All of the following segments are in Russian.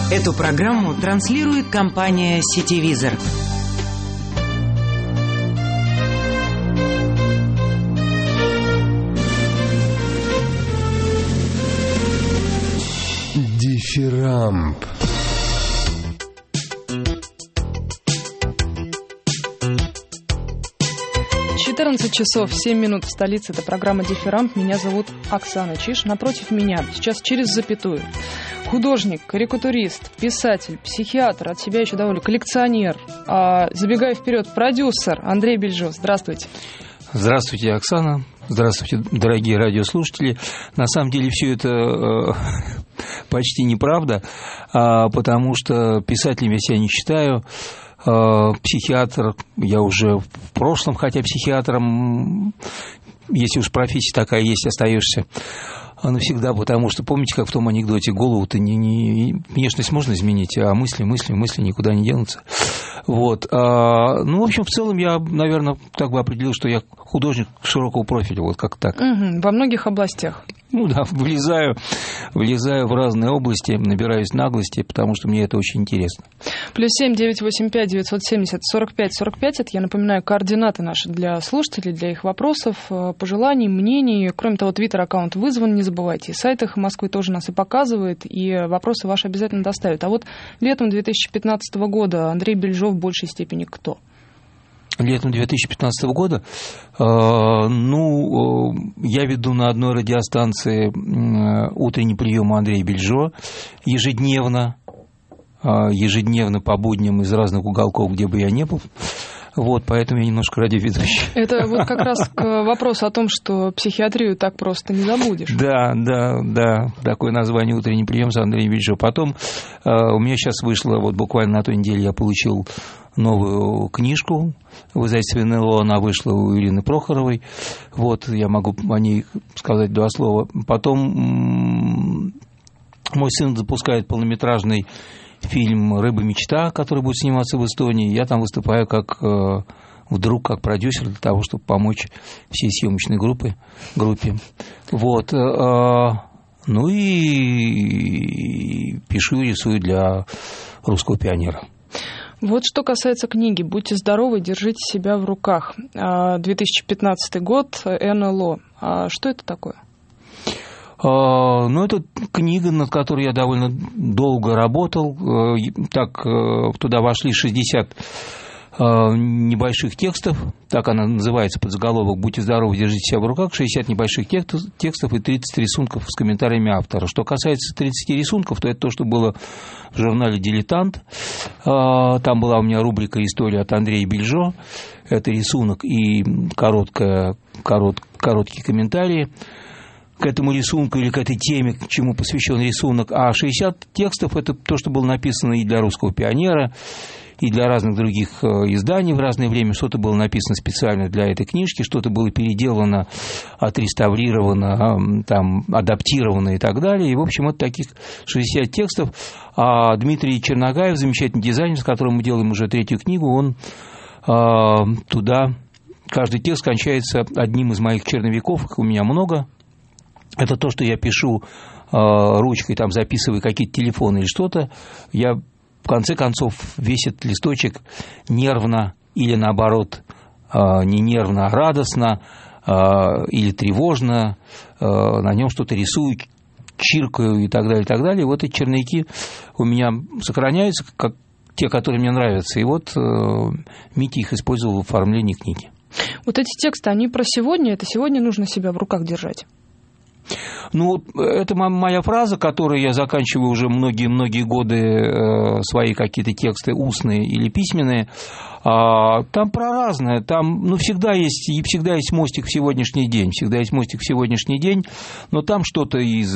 Эту программу транслирует компания «Сетевизор». Дифирамб. Часов 7 минут в столице. Это программа «Дифирамб». Меня зовут Оксана Чиш. Напротив меня, сейчас через запятую, художник, карикатурист, писатель, психиатр, от себя еще довольно коллекционер, забегая вперед, продюсер Андрей Бельжов. Здравствуйте. Здравствуйте, Оксана. Здравствуйте, дорогие радиослушатели. На самом деле все это почти неправда, потому что писателем я себя не считаю. Психиатр, я уже в прошлом, хотя психиатром, если уж профессия такая есть, остаешься навсегда, потому что, помните, как в том анекдоте, голову-то внешность можно изменить, а мысли никуда не денутся. Вот. Ну, в общем, в целом я, наверное, так бы определил, что я художник широкого профиля, вот как так. Во многих областях. Ну да, влезаю в разные области, набираюсь наглости, потому что мне это очень интересно. +7 985 970 45 45. Это, я напоминаю, координаты наши для слушателей, для их вопросов, пожеланий, мнений. Кроме того, твиттер-аккаунт вызван, не забывайте. И сайт «Эхо Москвы» тоже нас и показывает, и вопросы ваши обязательно доставят. А вот летом 2015 года Андрей Бельжов в большей степени кто? Летом 2015 года, я веду на одной радиостанции утренний прием Андрея Бельжо ежедневно по будням из разных уголков, где бы я ни был. Вот, поэтому я немножко радиоведущий. Это вот как раз к вопросу о том, что психиатрию так просто не забудешь. Да. Такое название «Утренний прием» с Андреем Бельжо. Потом у меня сейчас вышло, вот буквально на той неделе я получил новую книжку в издательстве НЛО, она вышла у Ирины Прохоровой. Вот, я могу о ней сказать два слова. Потом мой сын запускает полнометражный фильм «Рыба-мечта», который будет сниматься в Эстонии. Я там выступаю как продюсер для того, чтобы помочь всей съемочной группе. Вот. Ну и пишу и рисую для «Русского пионера». Вот что касается книги «Будьте здоровы, держите себя в руках». 2015 год, НЛО. Что это такое? Ну, это книга, над которой я довольно долго работал. Так, туда вошли 60 небольших текстов, так она называется, подзаголовок «Будьте здоровы, держите себя в руках», 60 небольших текстов и 30 рисунков с комментариями автора. Что касается 30 рисунков, то это то, что было в журнале «Дилетант». Там была у меня рубрика «История от Андрея Бельжо». Это рисунок и короткие комментарии к этому рисунку или к этой теме, к чему посвящен рисунок. А 60 текстов – это то, что было написано и для «Русского пионера», и для разных других изданий в разное время. Что-то было написано специально для этой книжки, что-то было переделано, отреставрировано, там, адаптировано и так далее. И, в общем, это таких 60 текстов. А Дмитрий Черногаев, замечательный дизайнер, с которым мы делаем уже третью книгу, он туда... Каждый текст кончается одним из моих черновиков, их у меня много. Это то, что я пишу ручкой, там, записывая какие-то телефоны или что-то. Я... В конце концов, весь этот листочек нервно или, наоборот, не нервно, а радостно или тревожно, на нем что-то рисую, чиркаю и так далее, и так далее. И вот эти черновики у меня сохраняются, как те, которые мне нравятся. И вот Митя их использовал в оформлении книги. Вот эти тексты, они про сегодня? Это сегодня нужно себя в руках держать? Ну, это моя фраза, которой я заканчиваю уже многие годы свои какие-то тексты устные или письменные. Там про разное. Там, всегда есть мостик в сегодняшний день. Всегда есть мостик в сегодняшний день. Но там что-то из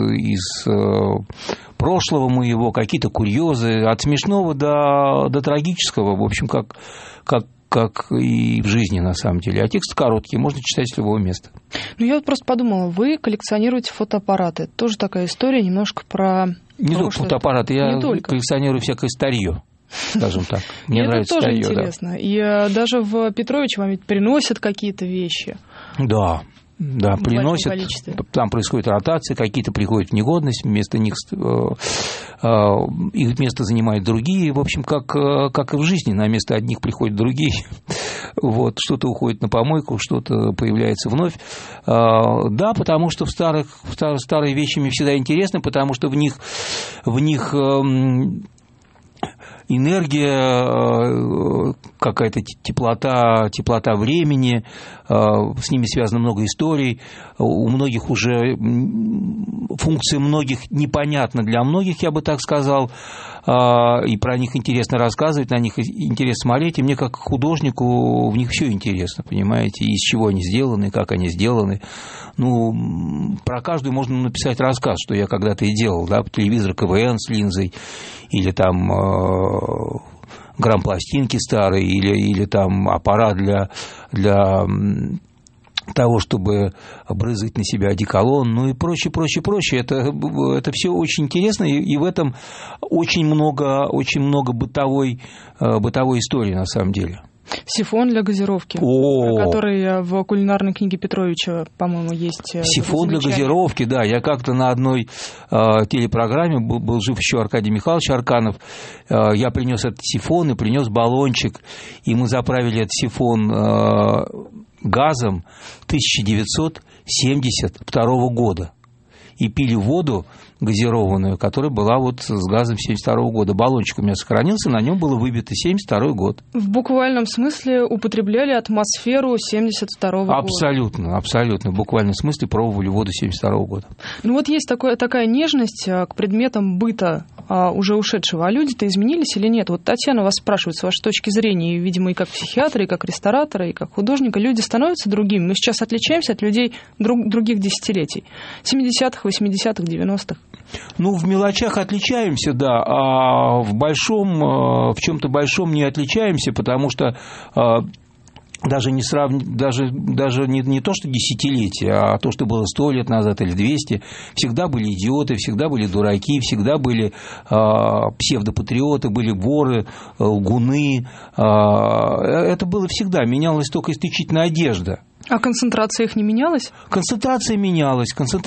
прошлого моего, какие-то курьезы. От смешного до трагического. В общем, как и в жизни, на самом деле. А тексты короткие, можно читать с любого места. Я вот просто подумала, вы коллекционируете фотоаппараты. Это тоже такая история немножко про... Не только фотоаппараты, я коллекционирую всякое старье, скажем так. Мне нравится старье. Это тоже интересно. Да. И даже в Петровиче вам ведь приносят какие-то вещи. Да. Да, приносят, там происходит ротация, какие-то приходят в негодность, вместо них их место занимают другие, в общем, как и в жизни, на место одних приходят другие, вот, что-то уходит на помойку, что-то появляется вновь, да, потому что старые вещи мне всегда интересны, потому что в них энергия, какая-то теплота времени, с ними связано много историй, у многих уже функции многих непонятна для многих, я бы так сказал, и про них интересно рассказывать, на них интересно смотреть, и мне как художнику в них все интересно, понимаете, из чего они сделаны, как они сделаны. Ну, про каждую можно написать рассказ, что я когда-то и делал, да, телевизор КВН с линзой, или там грампластинки старые, или там аппарат для того, чтобы брызгать на себя одеколон, ну и прочее. Это все очень интересно, и в этом очень много бытовой истории на самом деле. Сифон для газировки, который в кулинарной книге Петровича, по-моему, есть. Сифон для газировки, да. Я как-то на одной телепрограмме, был жив еще Аркадий Михайлович Арканов, я принес этот сифон и принес баллончик, и мы заправили этот сифон газом 1972 года и пили воду газированную, которая была вот с газом 1972 года. Баллончик у меня сохранился, на нем было выбито 1972 год. В буквальном смысле употребляли атмосферу 1972 года? Абсолютно. В буквальном смысле пробовали воду 1972 года. Ну вот есть такая нежность к предметам быта уже ушедшего. А люди-то изменились или нет? Вот Татьяна вас спрашивает, с вашей точки зрения, видимо, и как психиатра, и как ресторатора, и как художника, люди становятся другими? Мы сейчас отличаемся от людей других десятилетий. 70-х, 80-х, 90-х. Ну, в мелочах отличаемся, да, а в чем-то большом не отличаемся, потому что даже не то, что десятилетия, а то, что было 100 лет назад или 200, всегда были идиоты, всегда были дураки, всегда были псевдопатриоты, были воры, лгуны. Это было всегда, менялась только исключительно одежда. А концентрация их не менялась? Концентрация менялась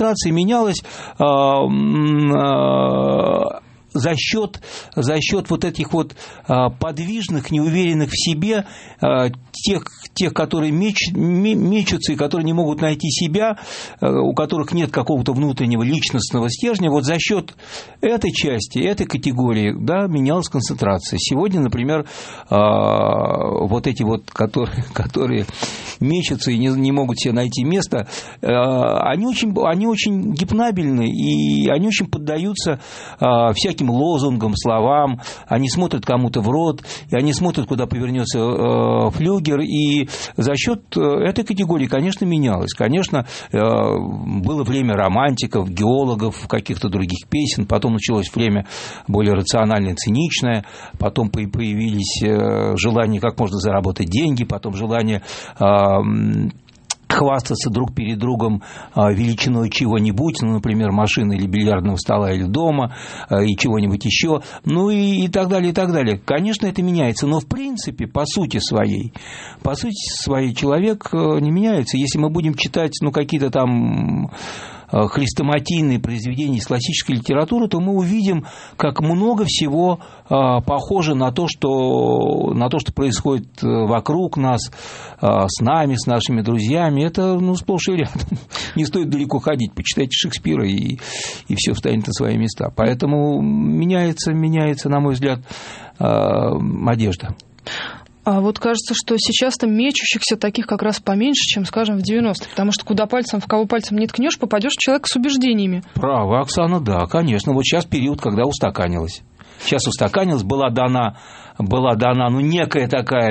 за счет вот этих вот подвижных, неуверенных в себе, тех, которые мечутся и которые не могут найти себя, у которых нет какого-то внутреннего личностного стержня, вот за счет этой части, этой категории, да, менялась концентрация. Сегодня, например, вот эти вот, которые мечутся и не могут себе найти место, они очень гипнабельны, и они очень поддаются всяким лозунгам, словам, они смотрят кому-то в рот, и они смотрят, куда повернется флюгер, и за счет этой категории, конечно, менялось. Конечно, было время романтиков, геологов, каких-то других песен, потом началось время более рациональное, циничное, потом появились желания как можно заработать деньги, потом желание хвастаться друг перед другом величиной чего-нибудь, ну, например, машины или бильярдного стола или дома, и чего-нибудь еще, ну и так далее, и так далее. Конечно, это меняется, но в принципе, по сути своей человек не меняется. Если мы будем читать, ну, какие-то там хрестоматийные произведения из классической литературы, то мы увидим, как много всего похоже на то, что происходит вокруг нас, с нами, с нашими друзьями. Это, ну, сплошь и рядом. Не стоит далеко ходить. Почитайте Шекспира, и все встанет на свои места. Поэтому меняется, на мой взгляд, одежда. А вот кажется, что сейчас-то мечущихся таких как раз поменьше, чем, скажем, в 90-е. Потому что в кого пальцем не ткнешь, попадешь в человека с убеждениями. Право, Оксана, да, конечно. Вот сейчас период, когда устаканилось. Была дана, ну, некая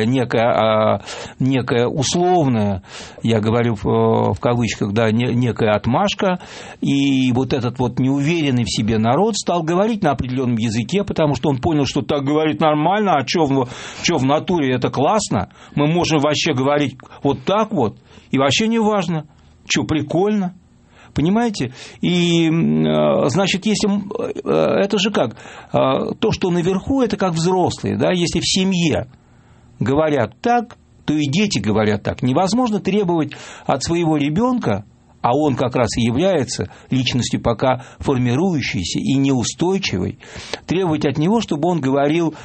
условная, я говорю в кавычках, да, некая отмашка, и вот этот вот неуверенный в себе народ стал говорить на определенном языке, потому что он понял, что так говорить нормально, а что в натуре это классно, мы можем вообще говорить вот так вот, и вообще не важно, что прикольно. Понимаете? И, значит, если это же как? То, что наверху, это как взрослые, да? Если в семье говорят так, то и дети говорят так. Невозможно требовать от своего ребенка а он как раз и является личностью пока формирующейся и неустойчивой, требовать от него, чтобы он говорил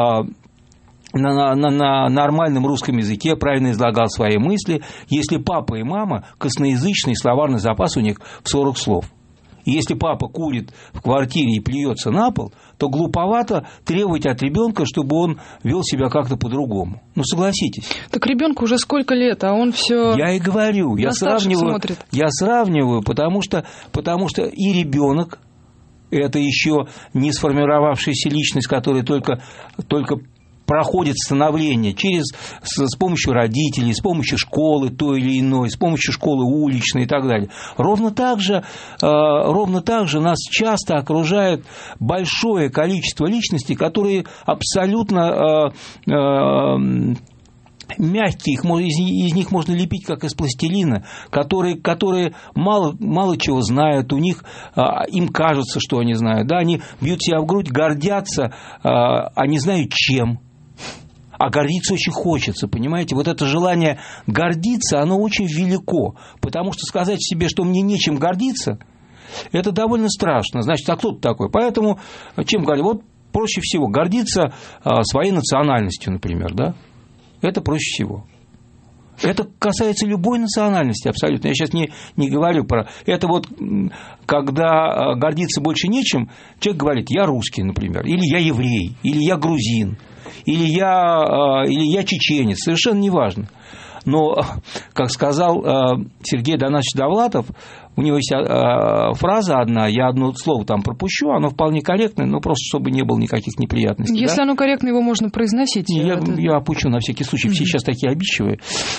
на нормальном русском языке, правильно излагал свои мысли, если папа и мама косноязычный, словарный запас у них в 40 слов. И если папа курит в квартире и плюется на пол, то глуповато требовать от ребенка, чтобы он вел себя как-то по-другому. Ну, согласитесь. Так ребенку уже сколько лет, а он все. Я и говорю, я сравниваю, потому что и ребенок это еще не сформировавшаяся личность, которая только проходит становление с помощью родителей, с помощью школы той или иной, с помощью школы уличной и так далее. Ровно так же нас часто окружает большое количество личностей, которые абсолютно мягкие, из них можно лепить как из пластилина, которые мало чего знают, им кажется, что они знают, да, они бьют себя в грудь, гордятся, они знают чем. А гордиться очень хочется, понимаете? Вот это желание гордиться, оно очень велико, потому что сказать себе, что мне нечем гордиться, это довольно страшно. Значит, а кто ты такой? Поэтому чем говорить? Вот проще всего гордиться своей национальностью, например, да? Это проще всего. Это касается любой национальности абсолютно. Я сейчас не говорю про... Это вот когда гордиться больше нечем, человек говорит, я русский, например, или я еврей, или я грузин, или я чеченец, совершенно неважно. Но, как сказал Сергей Донатович Довлатов, у него есть фраза одна, я одно слово там пропущу, оно вполне корректное, но просто чтобы не было никаких неприятностей. Если оно корректно, его можно произносить. Я опущу на всякий случай, все сейчас такие обидчивые,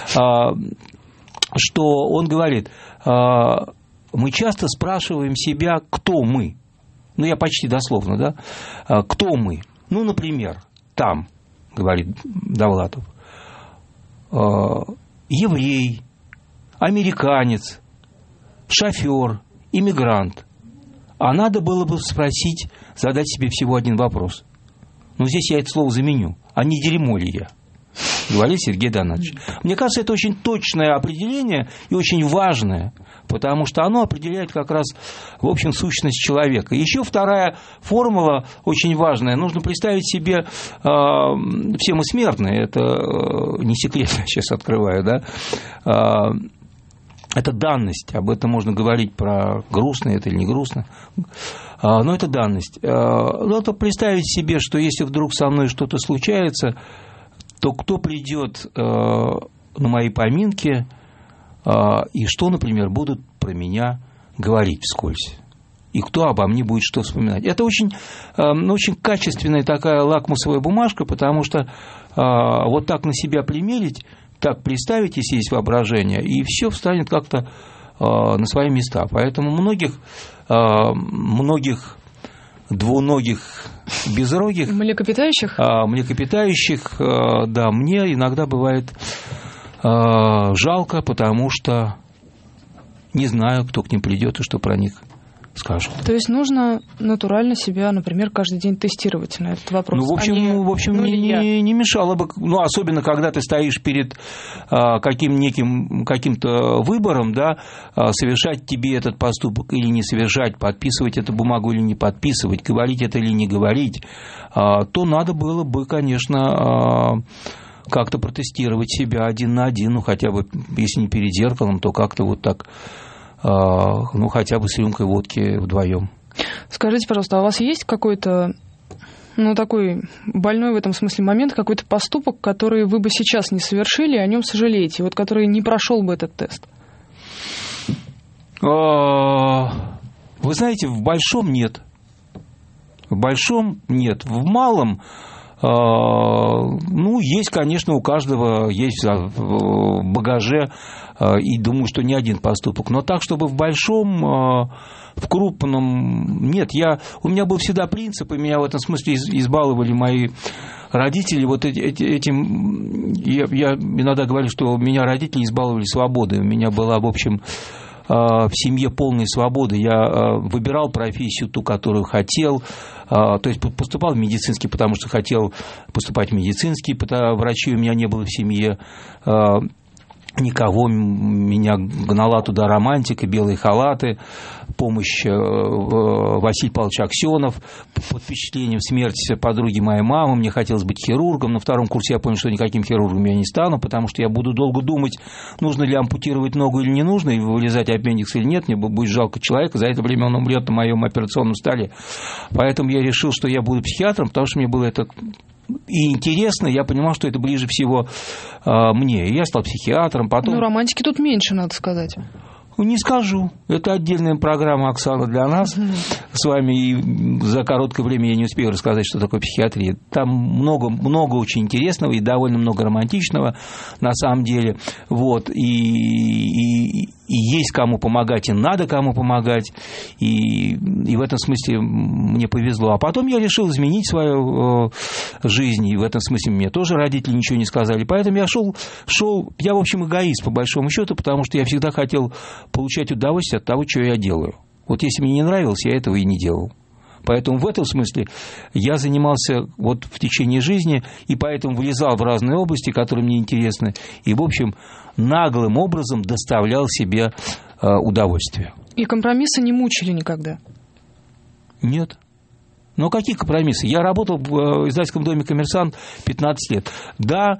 что он говорит, мы часто спрашиваем себя, кто мы. Ну, я почти дословно, да? Кто мы? Ну, например, там, говорит Довлатов, еврей, американец, шофер, иммигрант. А надо было бы задать себе всего один вопрос. Ну, здесь я это слово заменю. А не дерьмо ли я? Говорит Сергей Донатович. Мне кажется, это очень точное определение и очень важное, потому что оно определяет как раз, в общем, сущность человека. Еще вторая формула очень важная. Нужно представить себе, все мы смертные, это не секрет, я сейчас открываю, да, это данность, об этом можно говорить про грустно это или не грустно, но это данность. Надо представить себе, что если вдруг со мной что-то случается, то кто придет на мои поминки и что, например, будут про меня говорить вскользь, и кто обо мне будет что вспоминать. Это очень качественная такая лакмусовая бумажка, потому что вот так на себя примерить, так представить, если есть воображение, и все встанет как-то на свои места. Поэтому многих двуногих, безрогих, млекопитающих, да, мне иногда бывает жалко, потому что не знаю, кто к ним придет и что про них скажут. То есть нужно натурально себя, например, каждый день тестировать на этот вопрос. Ну, в общем, не мешало бы, ну, особенно когда ты стоишь перед каким-то выбором, да, совершать тебе этот поступок или не совершать, подписывать эту бумагу или не подписывать, говорить это или не говорить, то надо было бы, конечно, как-то протестировать себя один на один, ну, хотя бы, если не перед зеркалом, то как-то вот так, ну, хотя бы с рюмкой водки вдвоем. Скажите, пожалуйста, а у вас есть какой-то, ну, такой больной в этом смысле момент, какой-то поступок, который вы бы сейчас не совершили, о нем сожалеете, вот который не прошел бы этот тест? Вы знаете, в большом нет. В большом нет. В малом, ну, есть, конечно, у каждого есть в багаже, и думаю, что не один поступок. Но так, чтобы в большом, в крупном, нет. У меня был всегда принцип, и меня в этом смысле избаловали мои родители. Вот этим, я иногда говорю, что меня родители избаловали свободой. У меня была, в общем, в семье полной свободы. Я выбирал профессию, ту, которую хотел. То есть поступал в медицинский, потому что хотел поступать в медицинский, врачей у меня не было в семье. никого, меня гнала туда романтика, белые халаты, помощь Василия Павловича Аксенов, под впечатлением смерти подруги моей мамы, мне хотелось быть хирургом, на втором курсе я понял, что никаким хирургом я не стану, потому что я буду долго думать, нужно ли ампутировать ногу или не нужно, и вылезать аппендикс или нет, мне будет жалко человека, за это время он умрет на моем операционном столе. Поэтому я решил, что я буду психиатром, потому что мне было это и интересно, я понимал, что это ближе всего мне. И я стал психиатром, потом... Ну, романтики тут меньше, надо сказать. Не скажу. Это отдельная программа, Оксана, для нас с вами. И за короткое время я не успею рассказать, что такое психиатрия. Там много очень интересного и довольно много романтичного, на самом деле. Вот. И есть кому помогать, и надо кому помогать. И в этом смысле мне повезло. А потом я решил изменить свою жизнь. И в этом смысле мне тоже родители ничего не сказали. Поэтому я шел, я, в общем, эгоист, по большому счету, потому что я всегда хотел получать удовольствие от того, что я делаю. Вот если мне не нравилось, я этого и не делал. Поэтому в этом смысле я занимался вот в течение жизни, и поэтому влезал в разные области, которые мне интересны, и, в общем, наглым образом доставлял себе удовольствие. И компромиссы не мучили никогда? Нет. Ну, какие компромиссы? Я работал в издательском доме «Коммерсант» 15 лет. Да,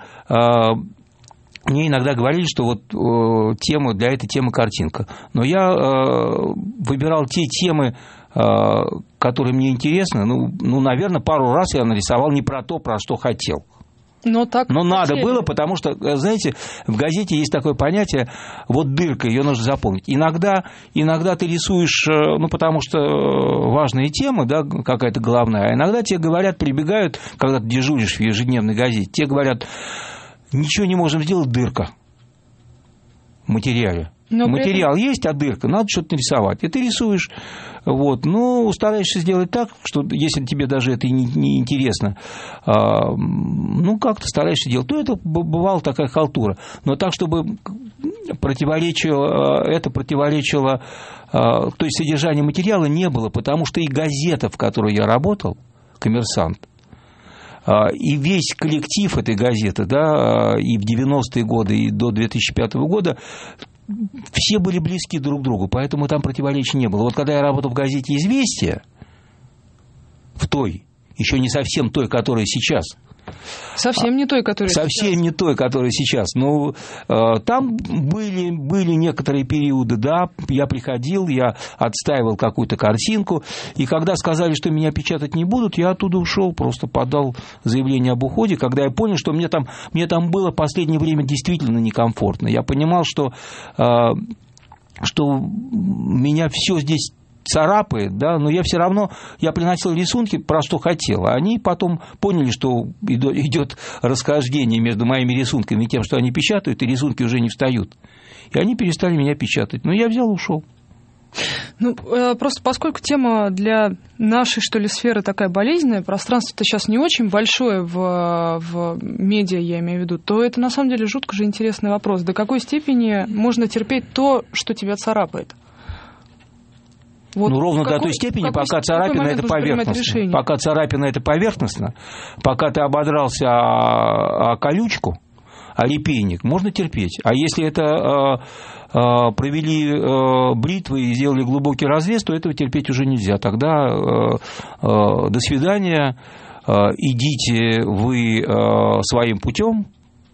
мне иногда говорили, что вот тема для этой темы картинка. Но я выбирал те темы, которые мне интересны. Ну, наверное, пару раз я нарисовал не про то, про что хотел. Но надо было, потому что, знаете, в газете есть такое понятие, вот дырка, ее нужно заполнить. Иногда ты рисуешь, ну, потому что важные темы, да, какая-то головная, а иногда тебе говорят, прибегают, когда ты дежуришь в ежедневной газете, тебе говорят, ничего не можем сделать, дырка в материале. Материал есть, а дырка, надо что-то нарисовать. И ты рисуешь, вот, ну, стараешься сделать так, что если тебе даже это не интересно, ну, как-то стараешься делать. Ну, это бывала такая халтура. Но так, чтобы это противоречило, то есть содержанию материала не было, потому что и газета, в которой я работал, «Коммерсант», и весь коллектив этой газеты, да, и в 90-е годы, и до 2005 года, все были близки друг к другу, поэтому там противоречий не было. Вот когда я работал в газете «Известия», в той, еще не совсем той, которая сейчас. Совсем не той, которая сейчас. Совсем не той, которая сейчас. Но там были некоторые периоды, да, я приходил, я отстаивал какую-то картинку, и когда сказали, что меня печатать не будут, я оттуда ушел, просто подал заявление об уходе, когда я понял, что мне там было в последнее время действительно некомфортно. Я понимал, что меня все здесь царапает, да, но я все равно, я приносил рисунки, про что хотел, а они потом поняли, что идет расхождение между моими рисунками и тем, что они печатают, и рисунки уже не встают. И они перестали меня печатать. Но я взял и ушел. Ну, просто поскольку тема для нашей, что ли, сферы такая болезненная, пространство-то сейчас не очень большое в медиа, я имею в виду, то это на самом деле жутко же интересный вопрос. До какой степени можно терпеть то, что тебя царапает? Вот ну, ровно до той степени, пока царапина это поверхностно. Пока царапина это поверхностно, пока ты ободрался о колючку, о репейник, можно терпеть. А если это провели бритвы и сделали глубокий разрез, то этого терпеть уже нельзя. Тогда до свидания, идите вы своим путем.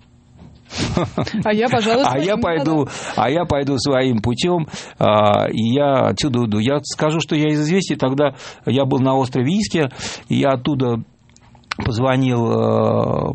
А я, пожалуй, пойду своим путем, и я отсюда уйду. Я скажу, что я из «Известий», тогда я был на острове Иске, и я оттуда позвонил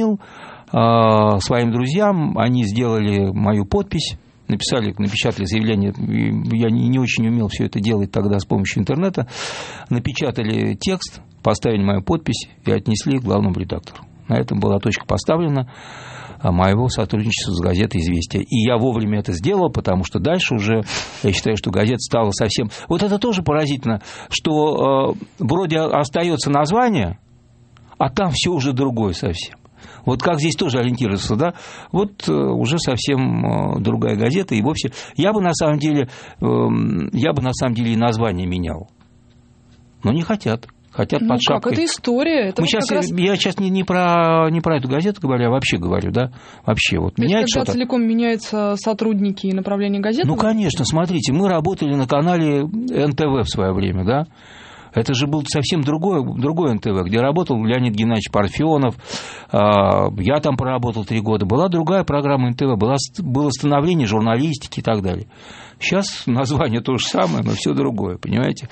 своим друзьям, они сделали мою подпись, напечатали заявление, я не очень умел все это делать тогда с помощью интернета, напечатали текст, поставили мою подпись и отнесли к главному редактору. На этом была точка поставлена моего сотрудничества с газетой «Известия». И я вовремя это сделал, потому что дальше уже, я считаю, что газета стала совсем... Вот это тоже поразительно, что вроде остается название, а там все уже другое совсем. Вот как здесь тоже ориентироваться, да? Вот уже совсем другая газета, и вовсе... Я бы на самом деле и название менял. Но не хотят. Хотят под шапкой. Как? Это история. Это Я сейчас не про эту газету говорю, а вообще говорю, да? Вообще. Вот меняется что-то. Когда целиком меняются сотрудники и направление газеты? Ну, конечно, смотрите, мы работали на канале НТВ в свое время, да? Это же был совсем другой НТВ, где работал Леонид Геннадьевич Парфенов, я там проработал 3 года. Была другая программа НТВ, было становление журналистики и так далее. Сейчас название то же самое, но все другое, понимаете?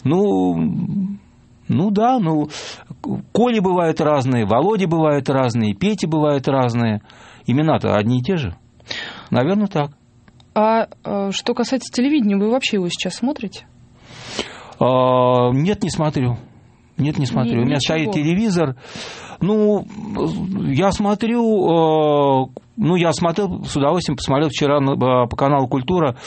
Коли бывают разные, Володи бывают разные, Пети бывают разные. Имена-то одни и те же. Наверное, так. А что касается телевидения, вы вообще его сейчас смотрите? Нет, не смотрю. У меня стоит телевизор. Я смотрю. Я смотрел, с удовольствием посмотрел вчера по каналу «Культура»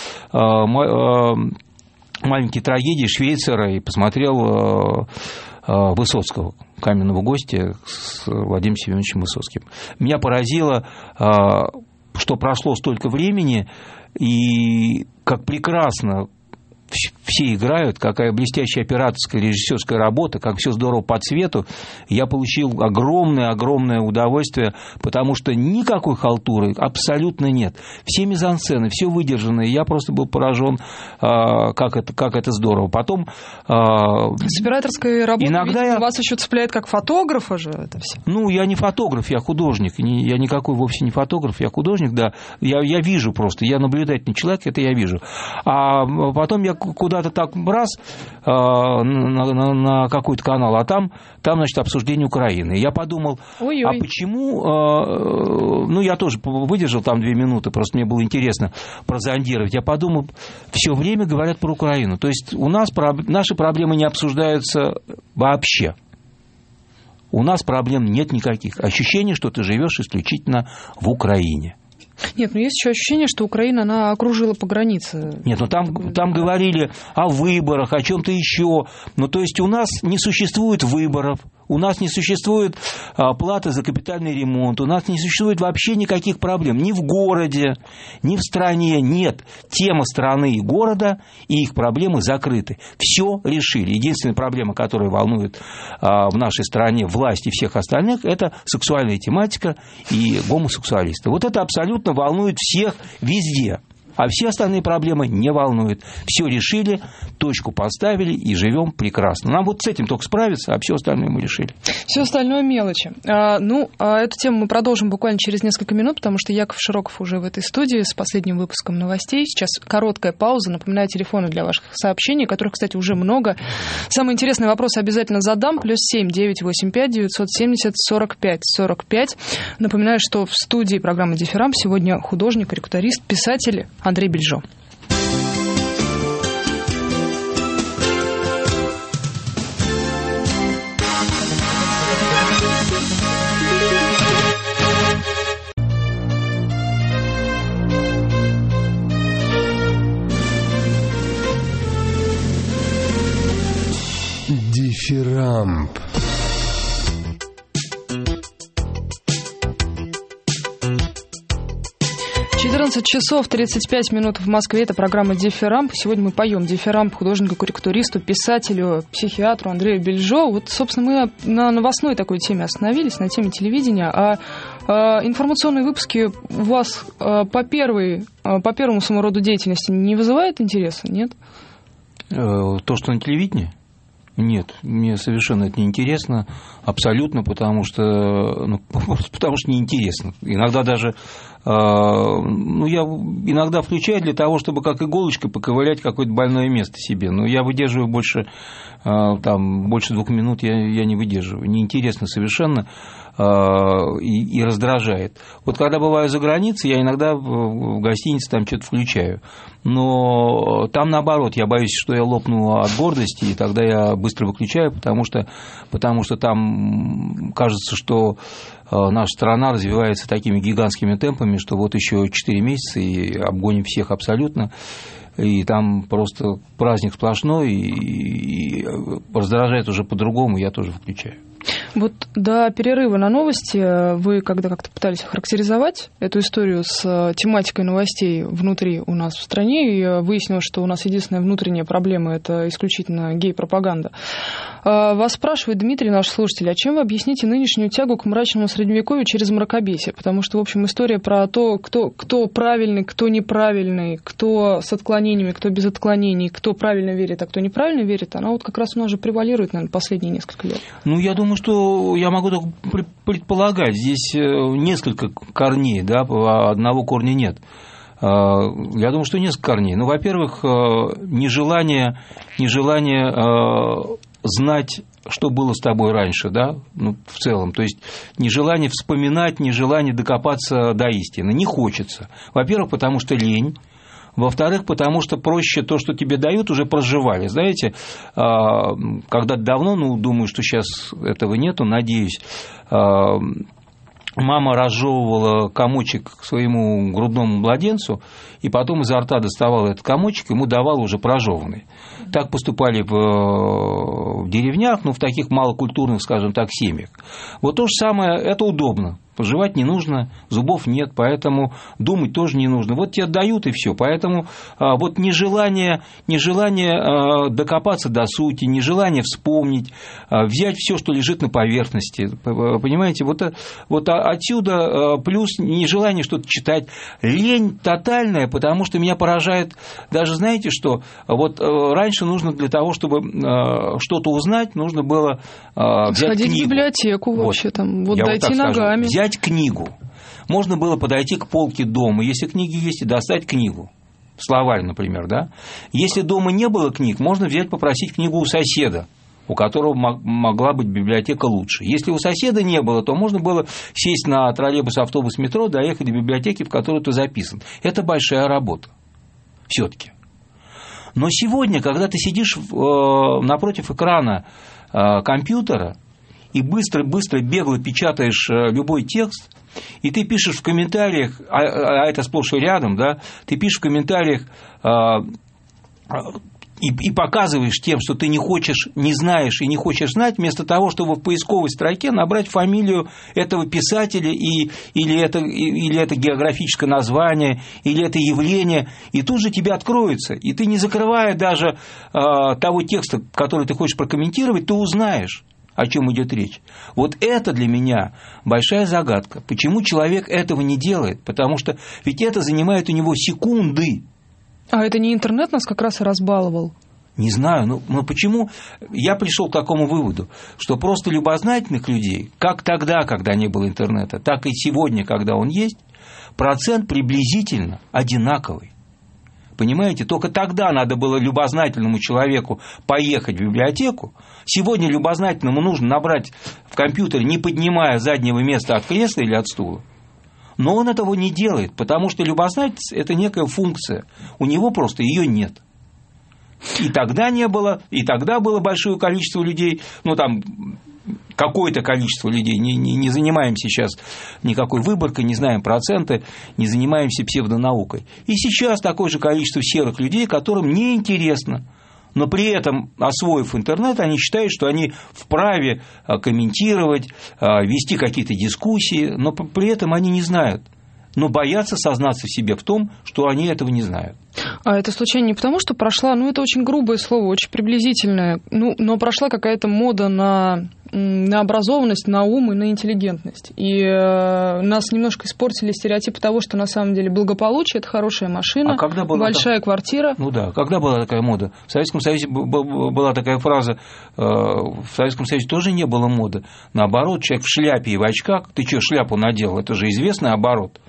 «Маленькие трагедии» Швейцара и посмотрел Высоцкого, «Каменного гостя» с Владимиром Семеновичем Высоцким. Меня поразило, что прошло столько времени, и как прекрасно все играют, какая блестящая операторская, режиссерская работа, как все здорово по цвету. Я получил огромное удовольствие, потому что никакой халтуры абсолютно нет. Все мизансцены, все выдержано. И я просто был поражен, как это здорово. Потом с операторской работой иногда вас еще цепляет как фотографа же это все. Я не фотограф, я художник. Я никакой вовсе не фотограф, я художник, да. Я вижу просто, я наблюдательный человек, это я вижу. А потом я куда-то так раз на какой-то канал, а там, значит, обсуждение Украины. Я подумал, а почему... я тоже выдержал там 2 минуты, просто мне было интересно прозондировать. Я подумал, все время говорят про Украину. То есть у нас наши проблемы не обсуждаются вообще. У нас проблем нет никаких. Ощущение, что ты живешь исключительно в Украине. Нет, есть еще ощущение, что Украина, она окружила по границе. Нет, там говорили о выборах, о чем-то еще. То есть у нас не существует выборов, у нас не существует платы за капитальный ремонт, у нас не существует вообще никаких проблем. Ни в городе, ни в стране нет. Тема страны и города и их проблемы закрыты. Все решили. Единственная проблема, которая волнует в нашей стране власть и всех остальных, это сексуальная тематика и гомосексуалисты. Вот это абсолютно волнует всех везде. А все остальные проблемы не волнуют. Все решили, точку поставили и живем прекрасно. Нам вот с этим только справиться, а все остальное мы решили. Все остальное мелочи. Эту тему мы продолжим буквально через несколько минут, потому что Яков Широков уже в этой студии с последним выпуском новостей. Сейчас короткая пауза. Напоминаю, телефоны для ваших сообщений, которых, кстати, уже много. Самые интересные вопросы обязательно задам. +7 985 970 45 45. Напоминаю, что в студии программы «Дифферамп» сегодня художник, карикатурист, писатель Андрей Бельжо. Дифферамп. Часов 35 минут в Москве. Это программа «Дифферамп». Сегодня мы поем дифферамп художнику, карикатуристу, писателю, психиатру Андрею Бельжо. Вот, собственно, мы на новостной такой теме остановились, на теме телевидения. А информационные выпуски у вас по первому самому деятельности не вызывает интереса, нет? То, что на телевидении? Нет, мне совершенно это не интересно, абсолютно, потому что неинтересно. Иногда даже, я иногда включаю для того, чтобы как иголочкой поковырять какое-то больное место себе. Но я выдерживаю больше 2 минут, я не выдерживаю. Неинтересно совершенно и раздражает. Вот когда бываю за границей, я иногда в гостинице там что-то включаю. Но там наоборот, я боюсь, что я лопну от гордости, и тогда я быстро выключаю, потому что там кажется, что наша страна развивается такими гигантскими темпами, что вот еще 4 месяца и обгоним всех абсолютно. И там просто праздник сплошной, и раздражает уже по-другому, я тоже выключаю. Вот до перерыва на новости вы, когда как-то пытались охарактеризовать эту историю с тематикой новостей внутри у нас в стране, и выяснилось, что у нас единственная внутренняя проблема – это исключительно гей-пропаганда. Вас спрашивает Дмитрий, наш слушатель, а чем вы объясните нынешнюю тягу к мрачному средневековью через мракобесие? Потому что, в общем, история про то, кто правильный, кто неправильный, кто с отклонениями, кто без отклонений, кто правильно верит, а кто неправильно верит, она вот как раз у нас же превалирует, наверное, последние несколько лет. Ну, я думаю, что я могу только предполагать. Здесь несколько корней, да, одного корня нет. Я думаю, что несколько корней. Ну, во-первых, нежелание знать, что было с тобой раньше, да, ну, в целом. То есть нежелание вспоминать, нежелание докопаться до истины. Не хочется. Во-первых, потому что лень. Во-вторых, потому что проще то, что тебе дают, уже проживали. Знаете, когда-то давно, ну, думаю, что сейчас этого нету, надеюсь, мама разжевывала комочек своему грудному младенцу, и потом изо рта доставала этот комочек, ему давала уже прожеванный. Так поступали в деревнях, ну, в таких малокультурных, скажем так, семьях. Вот то же самое, это удобно. Жевать не нужно, зубов нет, поэтому думать тоже не нужно. Вот тебе дают, и все. Поэтому вот нежелание докопаться до сути, нежелание вспомнить, взять все, что лежит на поверхности. Понимаете, вот отсюда плюс нежелание что-то читать. Лень тотальная, потому что меня поражает даже, знаете что, вот раньше нужно для того, чтобы что-то узнать, нужно было взять сходить книгу. В библиотеку вообще, там, вот дойти ногами. Взять книгу. Можно было подойти к полке дома, если книги есть, и достать книгу. Словарь, например, да? Если дома не было книг, можно взять, попросить книгу у соседа, у которого могла быть библиотека лучше. Если у соседа не было, то можно было сесть на троллейбус, автобус, метро, доехать до библиотеки, в которой ты записан. Это большая работа. Все-таки. Но сегодня, когда ты сидишь напротив экрана компьютера, и быстро бегло печатаешь любой текст, и ты пишешь в комментариях, а это сплошь и рядом, да, ты пишешь в комментариях и показываешь тем, что ты не хочешь, не знаешь и не хочешь знать, вместо того, чтобы в поисковой строке набрать фамилию этого писателя или это географическое название, или это явление, и тут же тебе откроется, и ты, не закрывая даже того текста, который ты хочешь прокомментировать, ты узнаешь, о чем идет речь. Вот это для меня большая загадка. Почему человек этого не делает? Потому что ведь это занимает у него секунды. А это не интернет нас как раз и разбаловал? Не знаю, но почему я пришел к такому выводу, что просто любознательных людей, как тогда, когда не было интернета, так и сегодня, когда он есть, процент приблизительно одинаковый. Понимаете, только тогда надо было любознательному человеку поехать в библиотеку. Сегодня любознательному нужно набрать в компьютере, не поднимая заднего места от кресла или от стула. Но он этого не делает, потому что любознательность – это некая функция. У него просто ее нет. И тогда не было, и тогда было большое количество людей, ну там какое-то количество людей, не занимаемся сейчас никакой выборкой, не знаем проценты, не занимаемся псевдонаукой. И сейчас такое же количество серых людей, которым неинтересно, но при этом, освоив интернет, они считают, что они вправе комментировать, вести какие-то дискуссии, но при этом они не знают, но боятся сознаться в себе в том, что они этого не знают. А это случайно не потому, что прошла, ну это очень грубое слово, очень приблизительное, ну, но прошла какая-то мода на образованность, на ум и на интеллигентность. И нас немножко испортили стереотипы того, что на самом деле благополучие – это хорошая машина, большая квартира. Ну да, когда была такая мода? В Советском Союзе была такая фраза, в Советском Союзе тоже не было моды. Наоборот, человек в шляпе и в очках, ты что, шляпу надел? Это же известный оборот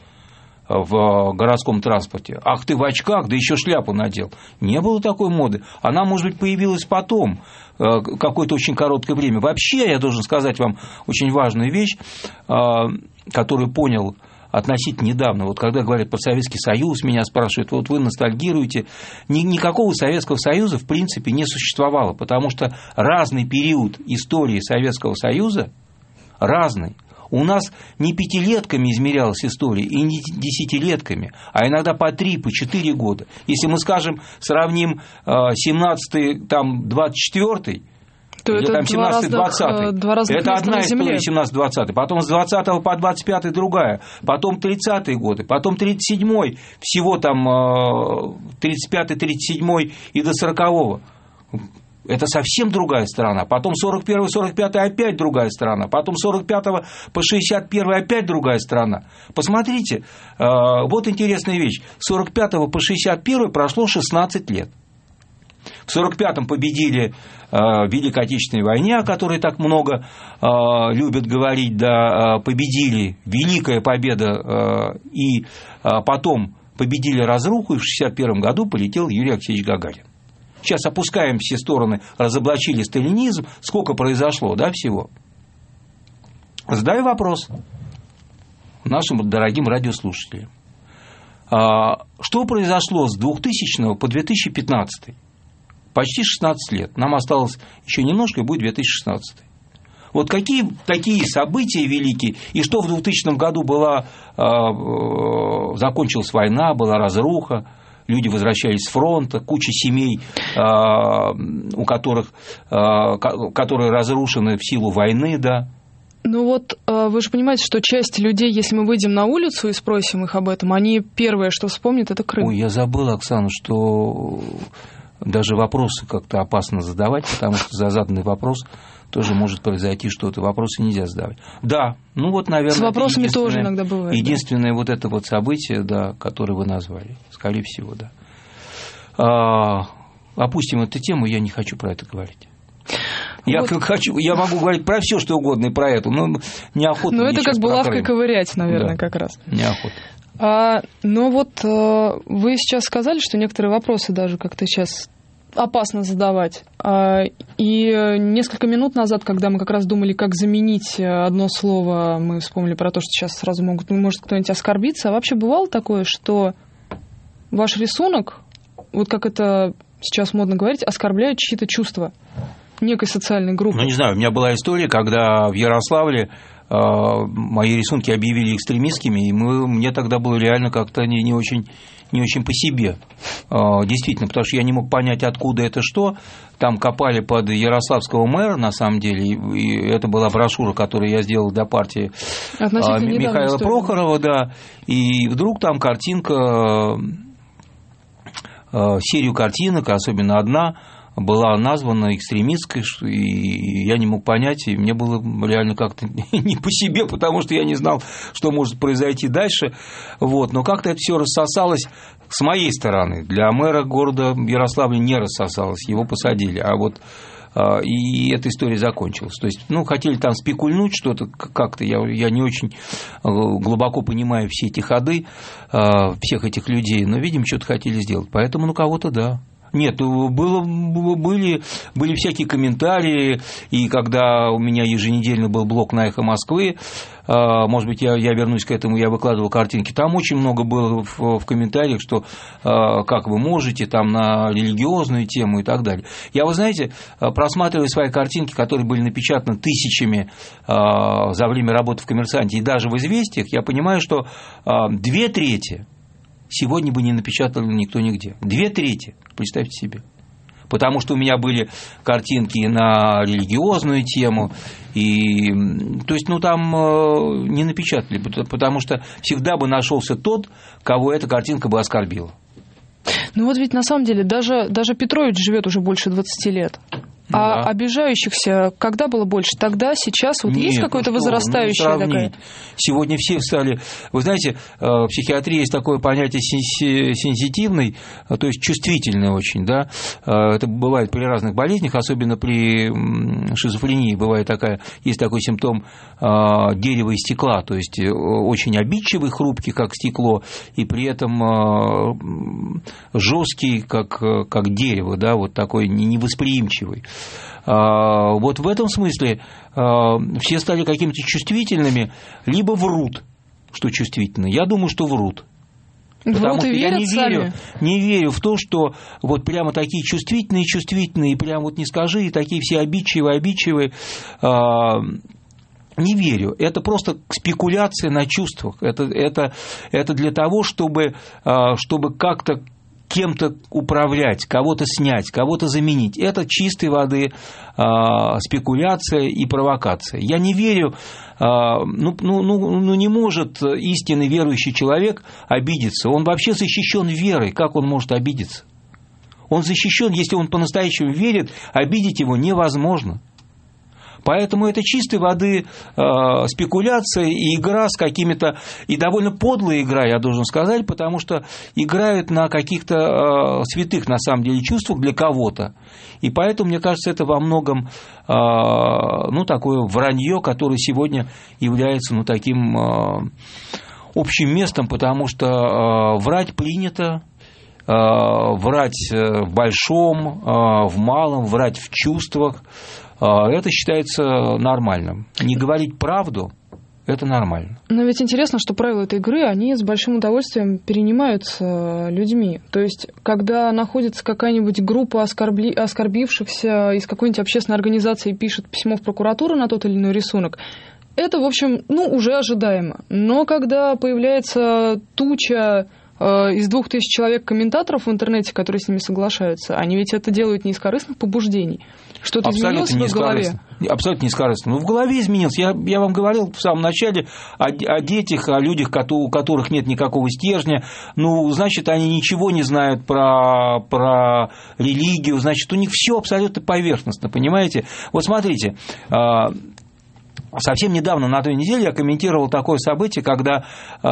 в городском транспорте. Ах, ты в очках, да еще шляпу надел. Не было такой моды. Она, может быть, появилась потом, какое-то очень короткое время. Вообще, я должен сказать вам очень важную вещь, которую понял относительно недавно. Вот когда говорят про Советский Союз, меня спрашивают, вот вы ностальгируете. Никакого Советского Союза, в принципе, не существовало, потому что разный период истории Советского Союза, разный. У нас не пятилетками измерялась история, и не десятилетками, а иногда по 3, по 4 года. Если мы, скажем, сравним 17-й, там, 24-й, То или это там 17-20. два разных Это одна история, 17-20. Потом с 20 по 25 другая. Потом 30-е годы. Потом 37-й. Всего там 35-й, 37-й и до 40-го. Это совсем другая страна. Потом 41-й, 45-й опять другая страна. Потом 45-го по 61-й опять другая страна. Посмотрите, вот интересная вещь. С 45-го по 61-й прошло 16 лет. В 45-м победили в Великой Отечественной войне, о которой так много любят говорить, да, победили, великая победа, и потом победили разруху, и в 61 году полетел Юрий Алексеевич Гагарин. Сейчас опускаем все стороны, разоблачили сталинизм, сколько произошло, да, всего. Задаю вопрос нашим дорогим радиослушателям. Что произошло с 2000 по 2015? Почти 16 лет. Нам осталось еще немножко, и будет 2016. Вот какие такие события великие, и что в 2000 году закончилась война, была разруха, люди возвращались с фронта, куча семей, у которых, которые разрушены в силу войны, да. Ну вот вы же понимаете, что часть людей, если мы выйдем на улицу и спросим их об этом, они первое, что вспомнят, это Крым. Ой, я забыл, Оксана, что даже вопросы как-то опасно задавать, потому что за заданный вопрос тоже может произойти что-то. Вопросы нельзя задавать. Да, ну вот, наверное, с вопросами тоже иногда бывает. Единственное, да, вот это вот событие, да, которое вы назвали, скорее всего, да. Опустим эту тему, я не хочу про это говорить. Я могу говорить про все, что угодно, и про это, но неохота. Ну, это как булавкой ковырять, наверное, да, как раз. Неохота. Но вот вы сейчас сказали, что некоторые вопросы даже как-то сейчас опасно задавать. И несколько минут назад, когда мы как раз думали, как заменить одно слово, мы вспомнили про то, что сейчас сразу может кто-нибудь оскорбиться. А вообще бывало такое, что ваш рисунок, вот как это сейчас модно говорить, оскорбляет чьи-то чувства некой социальной группы? Ну, не знаю, у меня была история, когда в Ярославле мои рисунки объявили экстремистскими, и мне тогда было реально как-то не очень по себе. Действительно, потому что я не мог понять, откуда это что. Там копали под ярославского мэра, на самом деле, и это была брошюра, которую я сделал для партии Михаила Прохорова, да, и вдруг там картинка, серию картинок, особенно одна, была названа экстремистской, и я не мог понять, и мне было реально как-то не по себе, потому что я не знал, что может произойти дальше. Вот. Но как-то это все рассосалось с моей стороны. Для мэра города Ярославля не рассосалось, его посадили. А вот и эта история закончилась. То есть, хотели там спекульнуть что-то как-то, я не очень глубоко понимаю все эти ходы всех этих людей, но, видимо, что-то хотели сделать. Поэтому, кого-то да. Нет, были всякие комментарии, и когда у меня еженедельно был блог на «Эхо Москвы», может быть, я вернусь к этому, я выкладывал картинки, там очень много было в комментариях, что как вы можете, там на религиозную тему и так далее. Я, вы знаете, просматривая свои картинки, которые были напечатаны тысячами за время работы в «Коммерсанте» и даже в «Известиях», я понимаю, что 2/3 сегодня бы не напечатали никто нигде. 2/3, представьте себе. Потому что у меня были картинки на религиозную тему, и, то есть, там не напечатали, потому что всегда бы нашелся тот, кого эта картинка бы оскорбила. Ну вот ведь на самом деле даже Петрович живет уже больше 20 лет. А да. Обижающихся когда было больше? Тогда, сейчас? Вот нет, есть какое-то возрастающее такое? Сегодня все стали... Вы знаете, в психиатрии есть такое понятие сенситивный, то есть чувствительный очень, да. Это бывает при разных болезнях, особенно при шизофрении есть такой симптом дерева и стекла, то есть очень обидчивый, хрупкий, как стекло, и при этом жесткий, как дерево, да, вот такой невосприимчивый. Вот в этом смысле все стали какими-то чувствительными, либо врут, что чувствительно. Я думаю, что врут. Потому что я не верю в то, что вот прямо такие чувствительные, и прямо вот не скажи, и такие все обидчивые. Не верю. Это просто спекуляция на чувствах. Это для того, чтобы как-то кем-то управлять, кого-то снять, кого-то заменить. Это чистой воды спекуляция и провокация. Я не верю, не может истинный верующий человек обидеться. Он вообще защищен верой. Как он может обидеться? Он защищен, если он по-настоящему верит, обидеть его невозможно. Поэтому это чистой воды спекуляция и игра с какими-то... И довольно подлая игра, я должен сказать, потому что играют на каких-то святых, на самом деле, чувствах для кого-то. И поэтому, мне кажется, это во многом такое вранье, которое сегодня является таким общим местом, потому что врать принято, врать в большом, в малом, врать в чувствах. Это считается нормальным. Не говорить правду – это нормально. Но ведь интересно, что правила этой игры, они с большим удовольствием перенимаются людьми. То есть, когда находится какая-нибудь группа оскорбившихся из какой-нибудь общественной организации и пишет письмо в прокуратуру на тот или иной рисунок, это, в общем, уже ожидаемо. Но когда появляется туча из 2000 человек комментаторов в интернете, которые с ними соглашаются, они ведь это делают не из корыстных побуждений. Что-то изменилось в их голове? Абсолютно не из корыстных. В голове изменилось. Я вам говорил в самом начале о детях, о людях, у которых нет никакого стержня. Значит, они ничего не знают про религию. Значит, у них все абсолютно поверхностно, понимаете? Вот смотрите, совсем недавно, на той неделе, я комментировал такое событие, когда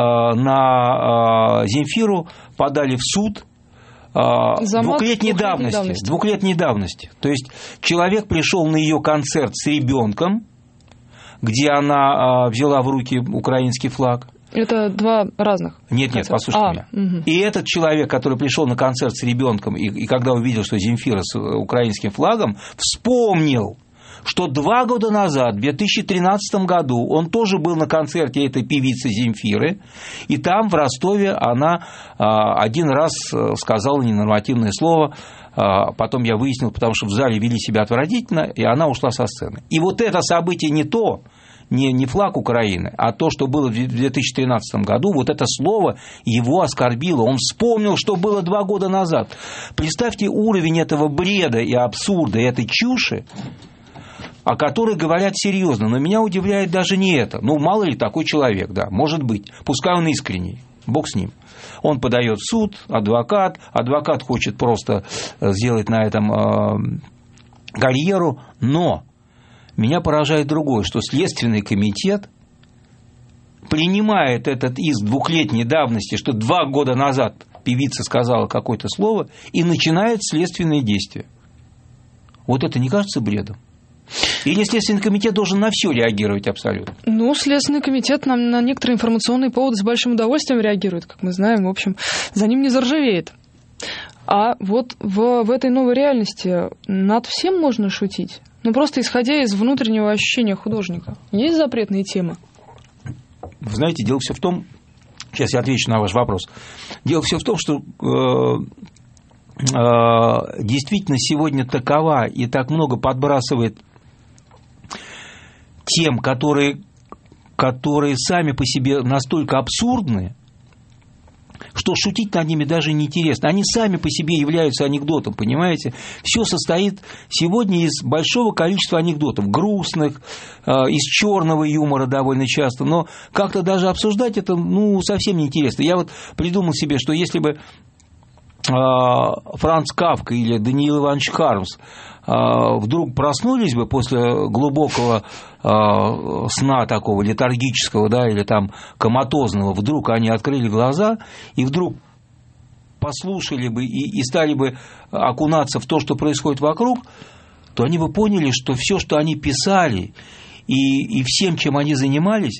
на Земфиру подали в суд двухлетней давности. То есть человек пришел на ее концерт с ребенком, где она взяла в руки украинский флаг. Это два разных. Нет, послушайте меня. Угу. И этот человек, который пришел на концерт с ребенком, и когда увидел, что Земфира с украинским флагом, вспомнил, что 2 года назад, в 2013 году, он тоже был на концерте этой певицы Земфиры, и там, в Ростове, она один раз сказала ненормативное слово, потом я выяснил, потому что в зале вели себя отвратительно, и она ушла со сцены. И вот это событие не флаг Украины, а то, что было в 2013 году, вот это слово его оскорбило. Он вспомнил, что было 2 года назад. Представьте уровень этого бреда и абсурда, и этой чуши, о которой говорят серьезно. Но меня удивляет даже не это. Мало ли такой человек, да, может быть. Пускай он искренний, бог с ним. Он подает в суд, адвокат хочет просто сделать на этом карьеру, но меня поражает другое, что Следственный комитет принимает этот иск 2-летней давности, что 2 года назад певица сказала какое-то слово, и начинает следственные действия. Вот это не кажется бредом? Или Следственный комитет должен на все реагировать абсолютно? Следственный комитет на некоторые информационные поводы с большим удовольствием реагирует, как мы знаем, в общем, за ним не заржавеет. А вот в этой новой реальности над всем можно шутить? Просто исходя из внутреннего ощущения художника. Есть запретные темы? Вы знаете, дело все в том, сейчас я отвечу на ваш вопрос, дело все в том, что действительно сегодня такова и так много подбрасывает тем, которые сами по себе настолько абсурдны, что шутить над ними даже не интересно. Они сами по себе являются анекдотом, понимаете? Все состоит сегодня из большого количества анекдотов, грустных, из черного юмора довольно часто, но как-то даже обсуждать это, совсем неинтересно. Я вот придумал себе, что если бы Франц Кафка или Даниил Иванович Хармс вдруг проснулись бы после глубокого сна такого летаргического, да, или там коматозного, вдруг они открыли глаза и вдруг послушали бы и стали бы окунаться в то, что происходит вокруг, то они бы поняли, что все, что они писали и всем, чем они занимались,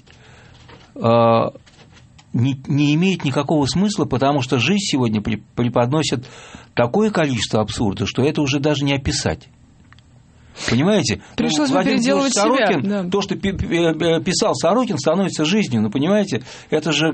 не имеет никакого смысла, потому что жизнь сегодня преподносит такое количество абсурда, что это уже даже не описать. Понимаете? Пришлось бы переделывать Сорокин, себя. Да. То, что писал Сорокин, становится жизнью. Понимаете, это же...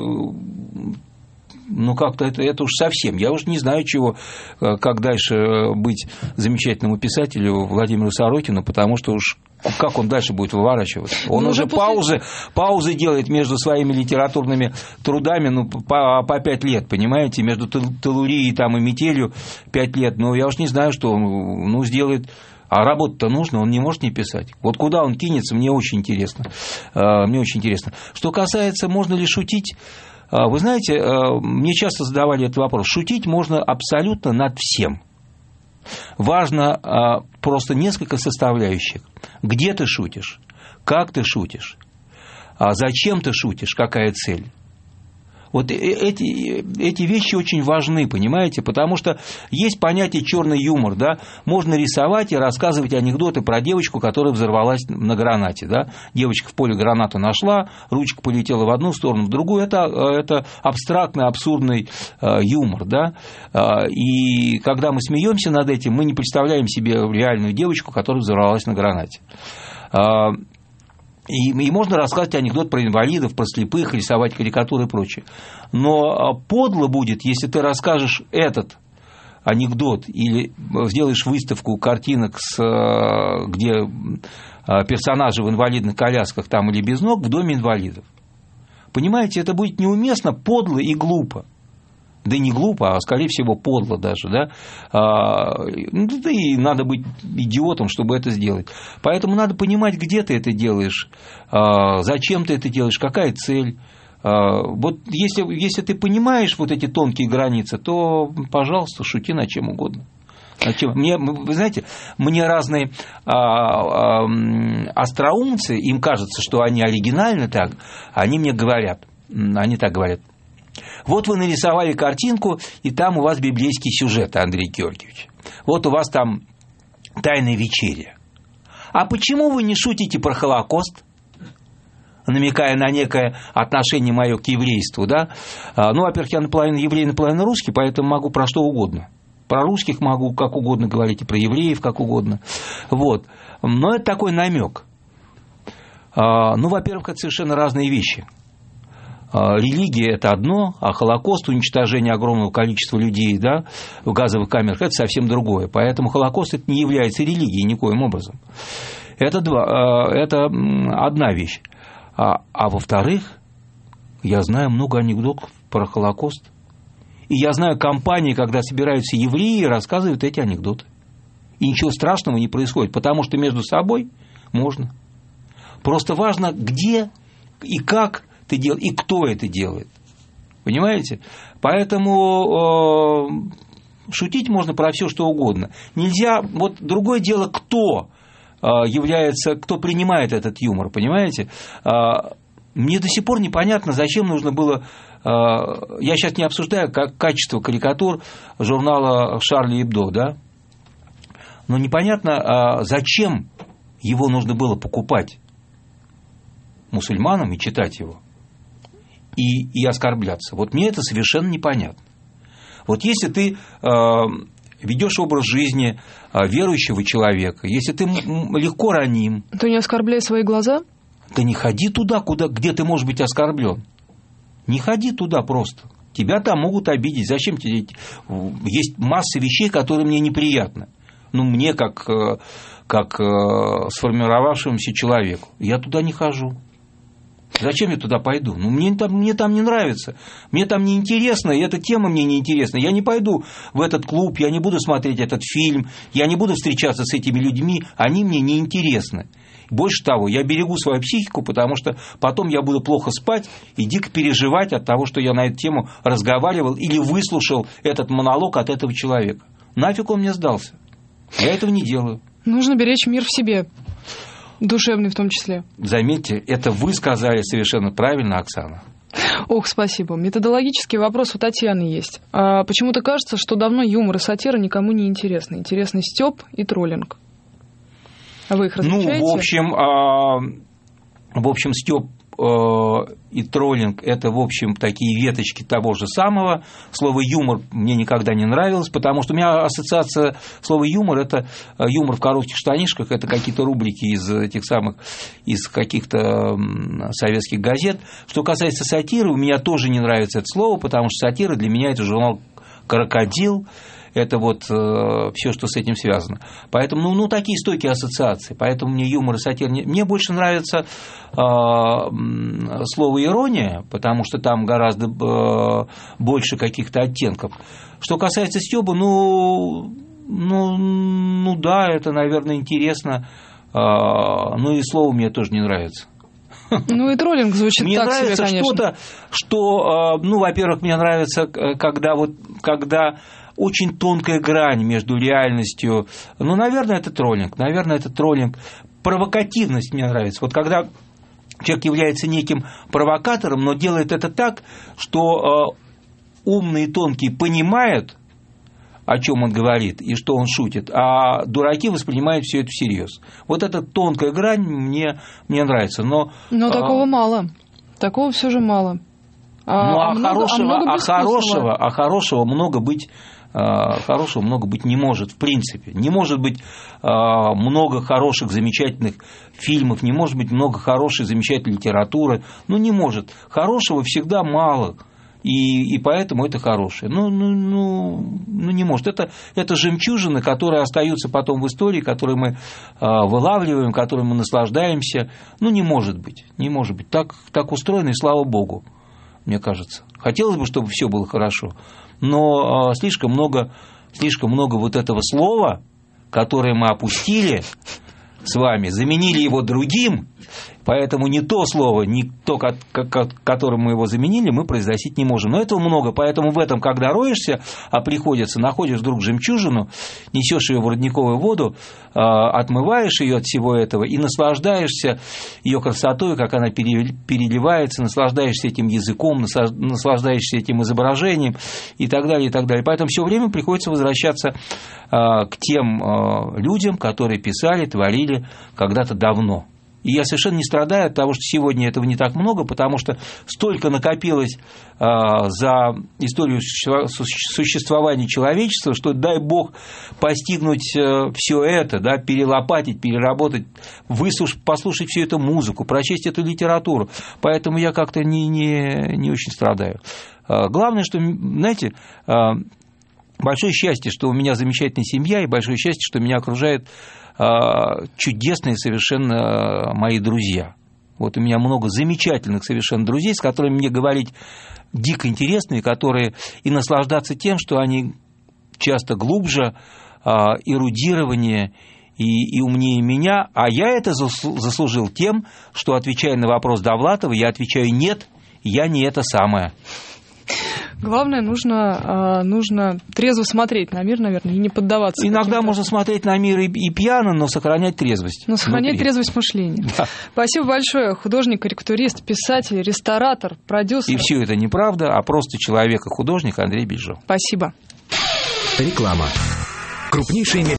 как-то это уж совсем. Я уж не знаю, как дальше быть замечательному писателю Владимиру Сорокину, потому что уж Как он дальше будет выворачиваться? Он уже паузы делает между своими литературными трудами по 5 лет, понимаете? Между Теллурией и метелью 5 лет. Я уж не знаю, что он сделает. А работа-то нужно, он не может не писать. Вот куда он кинется, мне очень интересно. Что касается, можно ли шутить... Вы знаете, мне часто задавали этот вопрос. Шутить можно абсолютно над всем. Важно просто несколько составляющих. Где ты шутишь? Как ты шутишь? Зачем ты шутишь? Какая цель? Вот эти вещи очень важны, понимаете? Потому что есть понятие черный юмор, да? Можно рисовать и рассказывать анекдоты про девочку, которая взорвалась на гранате, да? Девочка в поле гранату нашла, ручка полетела в одну сторону, в другую. Это абстрактный, абсурдный юмор, да? И когда мы смеемся над этим, мы не представляем себе реальную девочку, которая взорвалась на гранате. И можно рассказывать анекдот про инвалидов, про слепых, рисовать карикатуры и прочее. Но подло будет, если ты расскажешь этот анекдот или сделаешь выставку картинок, где персонажи в инвалидных колясках там или без ног в доме инвалидов. Понимаете, это будет неуместно, подло и глупо. Да не глупо, а скорее всего подло даже, да? Да и надо быть идиотом, чтобы это сделать. Поэтому надо понимать, где ты это делаешь, зачем ты это делаешь, какая цель. Вот если ты понимаешь вот эти тонкие границы, то, пожалуйста, шути над чем угодно. Вы знаете, мне разные остроумцы, им кажется, что они оригинальны так, они мне говорят, они так говорят. Вот вы нарисовали картинку, и там у вас библейский сюжет, Андрей Георгиевич. Вот у вас там тайная вечеря. А почему вы не шутите про Холокост? Намекая на некое отношение мое к еврейству, да? Во-первых, я наполовину еврей, наполовину русский, поэтому могу про что угодно. Про русских могу как угодно говорить, и про евреев как угодно. Вот. Но это такой намек. Во-первых, это совершенно разные вещи. Религия – это одно, а Холокост, уничтожение огромного количества людей, да, в газовых камерах – это совсем другое. Поэтому Холокост это не является религией никоим образом. Это одна вещь. А во-вторых, я знаю много анекдотов про Холокост. И я знаю компании, когда собираются евреи и рассказывают эти анекдоты. И ничего страшного не происходит, потому что между собой можно. Просто важно, где и как ты делаешь, и кто это делает. Понимаете? Поэтому шутить можно про все, что угодно. Нельзя, вот другое дело, кто принимает этот юмор, понимаете? Мне до сих пор непонятно, зачем нужно было. Я сейчас не обсуждаю качество карикатур журнала «Шарли Эбдо», да? Но непонятно, зачем его нужно было покупать мусульманам и читать его, и оскорбляться. Вот мне это совершенно непонятно. Вот если ты ведешь образ жизни верующего человека, если ты легко раним, то не оскорбляй свои глаза? Да не ходи туда, где ты можешь быть оскорблен. Не ходи туда просто. Тебя там могут обидеть. Зачем тебе? Есть масса вещей, которые мне неприятны. Мне как сформировавшемуся человеку. Я туда не хожу. Зачем я туда пойду? Мне там не нравится. Мне там не интересно, и эта тема мне не интересна. Я не пойду в этот клуб, я не буду смотреть этот фильм, я не буду встречаться с этими людьми, они мне не интересны. Больше того, я берегу свою психику, потому что потом я буду плохо спать и дико переживать от того, что я на эту тему разговаривал или выслушал этот монолог от этого человека. Нафиг он мне сдался? Я этого не делаю. Нужно беречь мир в себе, душевный в том числе. Заметьте, это вы сказали совершенно правильно, Оксана. Ох, спасибо. Методологический вопрос у Татьяны есть. Почему-то кажется, что давно юмор и сатира никому не интересны. Интересны стёб и троллинг. А вы их различаете? В общем, стёб и троллинг – это, в общем, такие веточки того же самого. Слово «юмор» мне никогда не нравилось, потому что у меня ассоциация слова «юмор» – это юмор в коротких штанишках, это какие-то рубрики из каких-то советских газет. Что касается сатиры, у меня тоже не нравится это слово, потому что сатира для меня – это журнал «Крокодил», это вот все, что с этим связано. Поэтому, ну, такие стойкие ассоциации. Поэтому мне юмор и сатира... Мне больше нравится слово ирония, потому что там гораздо больше каких-то оттенков. Что касается стёба, ну да, это, наверное, интересно. Ну и слово мне тоже не нравится. Ну и троллинг звучит мне так себе, конечно. Мне нравится что-то, что, ну, во-первых, мне нравится, когда очень тонкая грань между реальностью. Ну, наверное, это троллинг. Провокативность мне нравится. Вот когда человек является неким провокатором, но делает это так, что умные и тонкие понимают, о чем он говорит и что он шутит, а дураки воспринимают все это всерьез. Вот эта тонкая грань мне нравится. Но такого мало. Такого все же мало. Хорошего много быть не может, в принципе. Не может быть много хороших, замечательных фильмов, не может быть много хорошей, замечательной литературы. Ну, не может. Хорошего всегда мало. И поэтому это хорошее. Ну, не может. Это жемчужины, которые остаются потом в истории, которые мы вылавливаем, которыми мы наслаждаемся. Ну, не может быть. Так устроено, и слава богу, мне кажется. Хотелось бы, чтобы все было хорошо, но слишком много вот этого слова, которое мы опустили с вами, заменили его другим. Поэтому не то слово, не то, которым мы его заменили, мы произносить не можем. Но этого много, поэтому в этом, когда роешься, находишь вдруг жемчужину, несешь ее в родниковую воду, отмываешь ее от всего этого и наслаждаешься ее красотой, как она переливается, наслаждаешься этим языком, наслаждаешься этим изображением и так далее, и так далее. Поэтому все время приходится возвращаться к тем людям, которые писали, творили когда-то давно. И я совершенно не страдаю от того, что сегодня этого не так много, потому что столько накопилось за историю существования человечества, что, дай бог, постигнуть все это, да, перелопатить, переработать, послушать всю эту музыку, прочесть эту литературу. Поэтому я как-то не очень страдаю. Главное, что, знаете, большое счастье, что у меня замечательная семья, и большое счастье, что меня окружает чудесные совершенно мои друзья. Вот у меня много замечательных совершенно друзей, с которыми мне говорить дико интересно, и которые и наслаждаться тем, что они часто глубже, эрудированнее и умнее меня, а я это заслужил тем, что, отвечая на вопрос Довлатова, я отвечаю «нет, я не это самое». Главное, нужно трезво смотреть на мир, наверное, и не поддаваться. Иногда можно смотреть на мир и пьяно, но сохранять трезвость. Но сохранять трезвость мышления. Да. Спасибо большое. Художник, карикатурист, писатель, ресторатор, продюсер. И все это неправда, а просто человек и художник Андрей Бельжов. Спасибо. Реклама. Крупнейшие